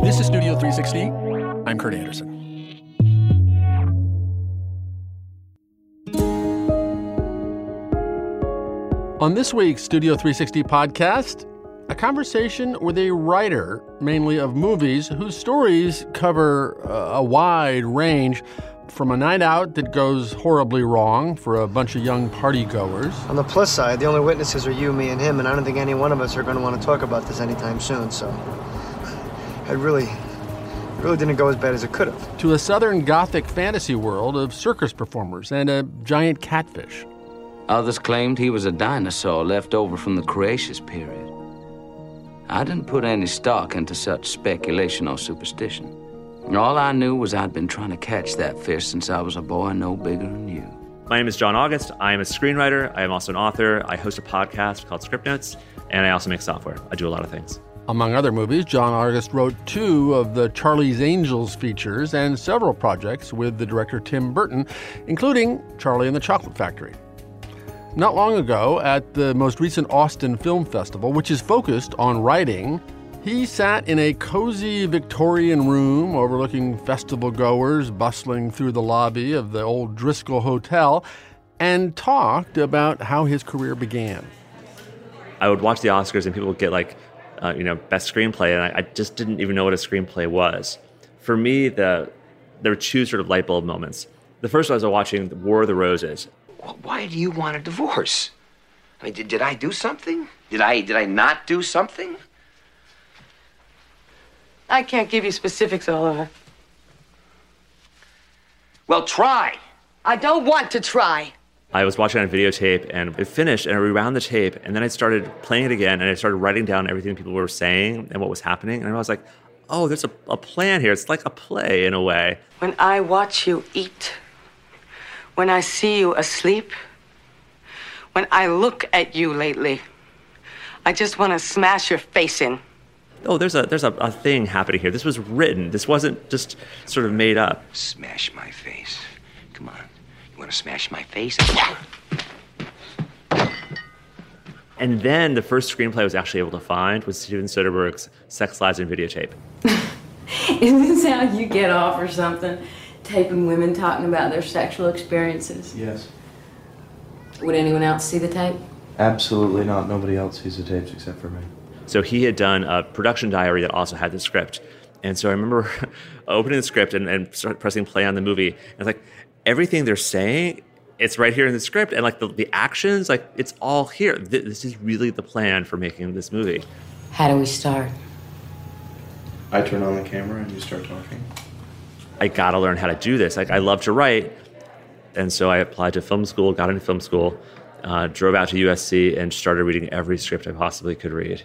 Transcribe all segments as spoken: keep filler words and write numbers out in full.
This is Studio three sixty. I'm Kurt Anderson. On this week's Studio three sixty podcast, a conversation with a writer, mainly of movies, whose stories cover a wide range, from a night out that goes horribly wrong for a bunch of young partygoers. On the plus side, the only witnesses are you, me, and him, and I don't think any one of us are going to want to talk about this anytime soon, so I really, really didn't go as bad as it could have. To a southern gothic fantasy world of circus performers and a giant catfish. Others claimed he was a dinosaur left over from the Cretaceous period. I didn't put any stock into such speculation or superstition. All I knew was I'd been trying to catch that fish since I was a boy no bigger than you. My name is John August. I am a screenwriter. I am also an author. I host a podcast called Script Notes, and I also make software. I do a lot of things. Among other movies, John August wrote two of the Charlie's Angels features and several projects with the director Tim Burton, including Charlie and the Chocolate Factory. Not long ago, at the most recent Austin Film Festival, which is focused on writing, he sat in a cozy Victorian room overlooking festival goers bustling through the lobby of the old Driscoll Hotel and talked about how his career began. I would watch the Oscars and people would get like, uh, you know, best screenplay, and I, I just didn't even know what a screenplay was. For me, the there were two sort of light bulb moments. The first one was watching War of the Roses. Why do you want a divorce? I mean, did, did I do something? Did I did I not do something? I can't give you specifics, Oliver. Well, try. I don't want to try. I was watching on videotape, and it finished, and I rewound the tape, and then I started playing it again, and I started writing down everything people were saying and what was happening, and I was like, oh, there's a, a plan here. It's like a play in a way. When I watch you eat, when I see you asleep, when I look at you lately, I just want to smash your face in. Oh, there's a there's a, a thing happening here. This was written. This wasn't just sort of made up. Smash my face. Come on. You want to smash my face? And then the first screenplay I was actually able to find was Steven Soderbergh's Sex, Lies, and Videotape. Isn't this how you get off or something? Taping women talking about their sexual experiences? Yes. Would anyone else see the tape? Absolutely not. Nobody else sees the tapes except for me. So he had done a production diary that also had the script. And so I remember opening the script and, and start pressing play on the movie. And it's like, everything they're saying, it's right here in the script. And like the, the actions, like it's all here. This is really the plan for making this movie. How do we start? I turn on the camera and you start talking. I got to learn how to do this. Like, I love to write. And so I applied to film school, got into film school, uh, drove out to U S C, and started reading every script I possibly could read.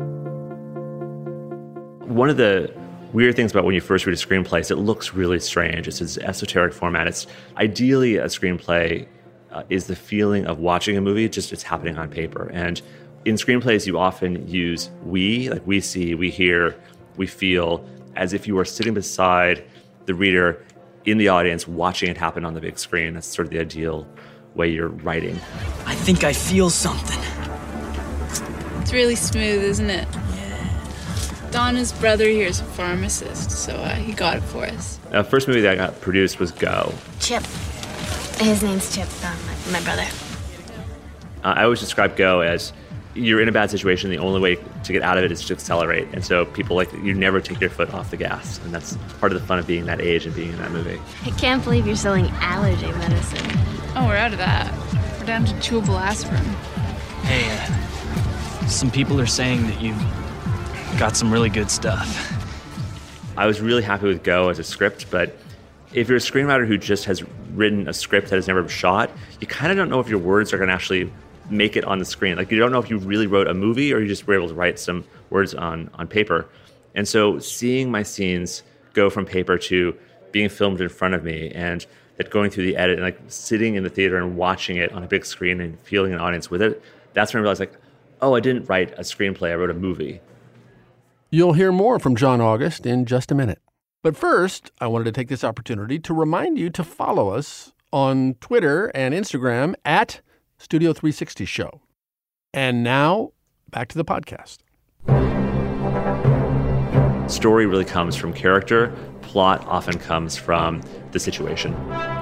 One of the weird things about when you first read a screenplay is it looks really strange. It's this esoteric format. It's ideally a screenplay uh, is the feeling of watching a movie, just it's happening on paper. And in screenplays, you often use we, like we see, we hear, we feel, as if you were sitting beside the reader in the audience watching it happen on the big screen. That's sort of the ideal way you're writing. I think I feel something. It's really smooth, isn't it? Donna's brother here is a pharmacist, so uh, he got it for us. The first movie that I got produced was Go. Chip. His name's Chip, um, my, my brother. Uh, I always describe Go as you're in a bad situation. The only way to get out of it is to accelerate. And so people like, you never take your foot off the gas. And that's part of the fun of being that age and being in that movie. I can't believe you're selling allergy medicine. Oh, we're out of that. We're down to chewable aspirin. Hey, uh, some people are saying that you've got some really good stuff. I was really happy with Go as a script, but if you're a screenwriter who just has written a script that has never been shot, you kind of don't know if your words are going to actually make it on the screen. Like, you don't know if you really wrote a movie or you just were able to write some words on, on paper. And so seeing my scenes go from paper to being filmed in front of me, and that going through the edit and like sitting in the theater and watching it on a big screen and feeling an audience with it, that's when I realized, like, oh, I didn't write a screenplay, I wrote a movie. You'll hear more from John August in just a minute. But first, I wanted to take this opportunity to remind you to follow us on Twitter and Instagram at Studio three sixty Show. And now, back to the podcast. Story really comes from character. Plot often comes from the situation.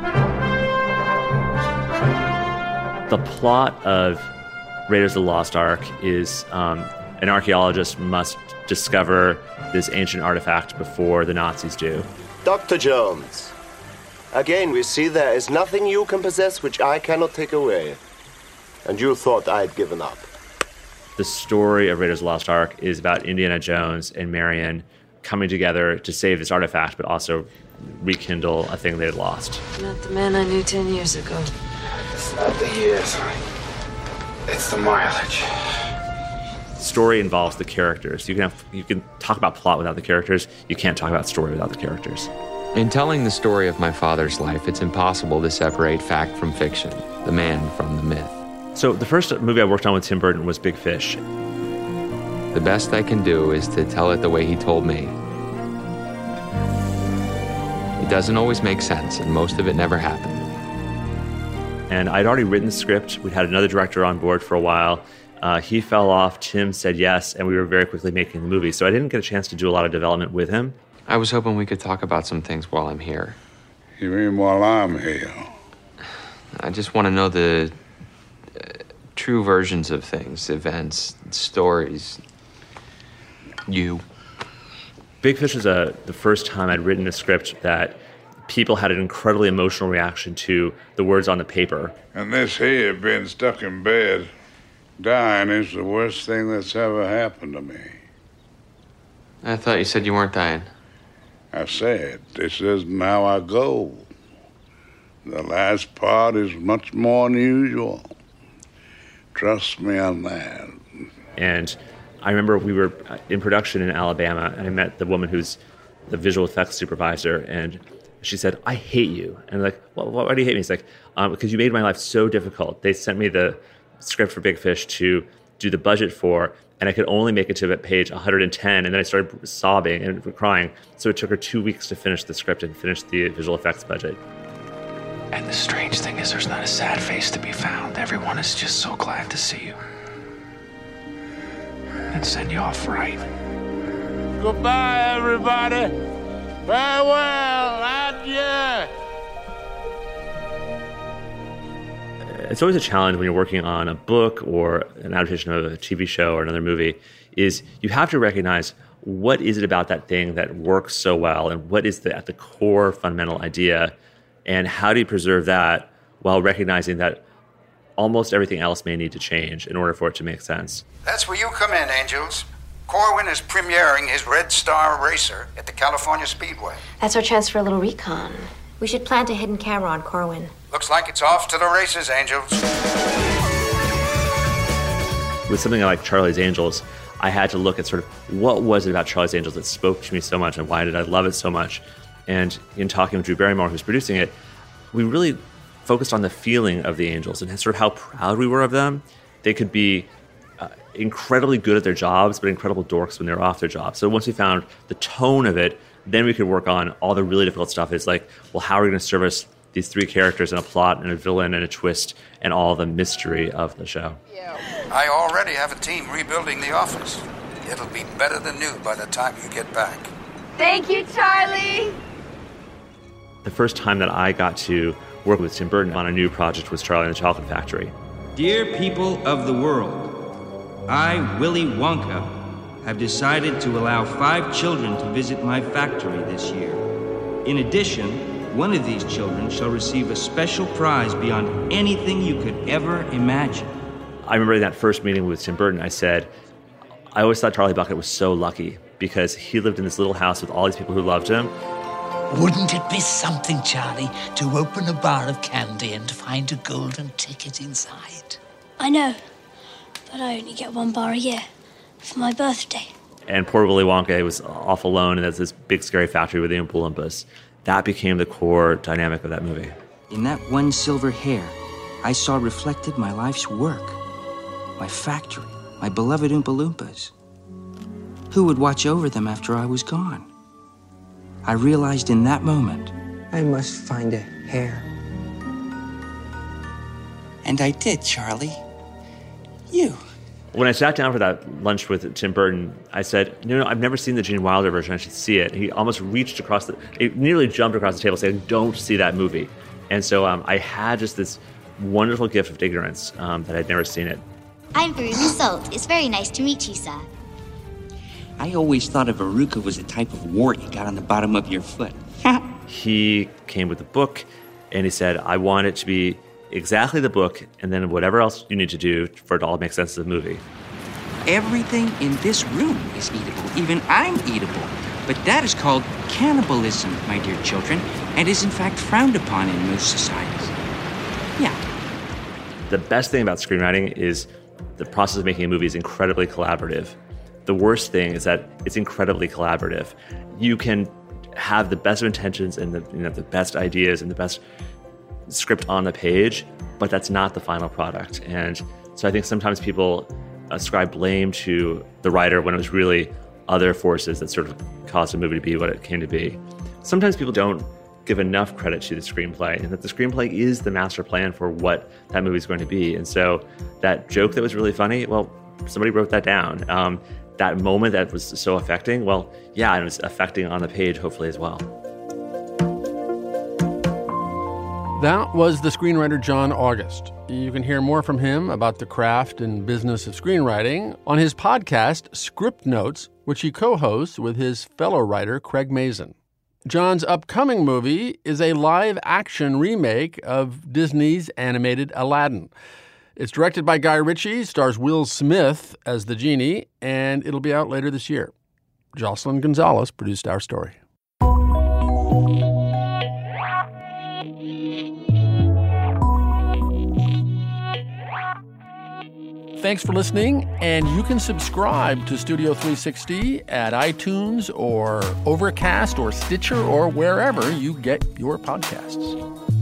The plot of Raiders of the Lost Ark is um, an archaeologist must discover this ancient artifact before the Nazis do. Doctor Jones, again we see there is nothing you can possess which I cannot take away. And you thought I'd given up. The story of Raiders of the Lost Ark is about Indiana Jones and Marion coming together to save this artifact, but also rekindle a thing they had lost. Not the man I knew ten years ago. It's not the years. It's the mileage. Story involves the characters. You can have, you can talk about plot without the characters. You can't talk about story without the characters. In telling the story of my father's life, it's impossible to separate fact from fiction, the man from the myth. So the first movie I worked on with Tim Burton was Big Fish. The best I can do is to tell it the way he told me. It doesn't always make sense, and most of it never happened. And I'd already written the script. We'd had another director on board for a while. Uh, he fell off, Tim said yes, and we were very quickly making the movie. So I didn't get a chance to do a lot of development with him. I was hoping we could talk about some things while I'm here. You mean while I'm here? I just want to know the uh, true versions of things, events, stories. You. Big Fish was a, the first time I'd written a script that people had an incredibly emotional reaction to the words on the paper. And this here being stuck in bed, dying is the worst thing that's ever happened to me. I thought you said you weren't dying. I said, this isn't how I go. The last part is much more unusual. Trust me on that. And I remember we were in production in Alabama, and I met the woman who's the visual effects supervisor, and she said, I hate you. And I'm like, well, why do you hate me? It's like, um, because you made my life so difficult. They sent me the script for Big Fish to do the budget for, and I could only make it to page one hundred ten, and then I started sobbing and crying. So it took her two weeks to finish the script and finish the visual effects budget. And the strange thing is there's not a sad face to be found. Everyone is just so glad to see you. And send you off right. Goodbye, everybody. Farewell, adieu. It's always a challenge when you're working on a book or an adaptation of a T V show or another movie, is you have to recognize what is it about that thing that works so well, and what is the, at the core fundamental idea, and how do you preserve that while recognizing that almost everything else may need to change in order for it to make sense. That's where you come in, Angels. Corwin is premiering his Red Star Racer at the California Speedway. That's our chance for a little recon. We should plant a hidden camera on Corwin. Looks like it's off to the races, Angels. With something like Charlie's Angels, I had to look at sort of what was it about Charlie's Angels that spoke to me so much, and why did I love it so much? And in talking with Drew Barrymore, who's producing it, we really focused on the feeling of the Angels and sort of how proud we were of them. They could be uh, incredibly good at their jobs, but incredible dorks when they're off their jobs. So once we found the tone of it, then we could work on all the really difficult stuff. It's like, well, how are we going to service these three characters and a plot and a villain and a twist and all the mystery of the show? I already have a team rebuilding the office. It'll be better than new by the time you get back. Thank you, Charlie. The first time that I got to work with Tim Burton on a new project was Charlie and the Chocolate Factory. Dear people of the world, I, Willy Wonka, have decided to allow five children to visit my factory this year. In addition, one of these children shall receive a special prize beyond anything you could ever imagine. I remember in that first meeting with Tim Burton, I said, I always thought Charlie Bucket was so lucky because he lived in this little house with all these people who loved him. Wouldn't it be something, Charlie, to open a bar of candy and find a golden ticket inside? I know, but I only get one bar a year for my birthday. And poor Willy Wonka was off alone, and there's this big scary factory with the Oompa Loompas. That became the core dynamic of that movie. In that one silver hair, I saw reflected my life's work, my factory, my beloved Oompa Loompas. Who would watch over them after I was gone? I realized in that moment, I must find a hair. And I did, Charlie. You. When I sat down for that lunch with Tim Burton, I said, no, no, I've never seen the Gene Wilder version. I should see it. He almost reached across the, he nearly jumped across the table saying, don't see that movie. And so um, I had just this wonderful gift of ignorance um, that I'd never seen it. I'm Veruca Salt. It's very nice to meet you, sir. I always thought a verruca was a type of wart you got on the bottom of your foot. He came with the book, and he said, I want it to be exactly the book, and then whatever else you need to do for it to all make sense of the movie. Everything in this room is eatable. Even I'm eatable. But that is called cannibalism, my dear children, and is in fact frowned upon in most societies. Yeah. The best thing about screenwriting is the process of making a movie is incredibly collaborative. The worst thing is that it's incredibly collaborative. You can have the best of intentions and the, you know, the best ideas and the best script on the page, but that's not the final product. And so I think sometimes people ascribe blame to the writer when it was really other forces that sort of caused a movie to be what it came to be. Sometimes people don't give enough credit to the screenplay, and that the screenplay is the master plan for what that movie is going to be. And so that joke that was really funny, well, somebody wrote that down. Um, that moment that was so affecting, well, yeah, and it was affecting on the page, hopefully, as well. That was the screenwriter John August. You can hear more from him about the craft and business of screenwriting on his podcast, Script Notes, which he co-hosts with his fellow writer, Craig Mazin. John's upcoming movie is a live-action remake of Disney's animated Aladdin. It's directed by Guy Ritchie, stars Will Smith as the genie, and it'll be out later this year. Jocelyn Gonzalez produced our story. Thanks for listening, and you can subscribe to Studio three sixty at iTunes or Overcast or Stitcher or wherever you get your podcasts.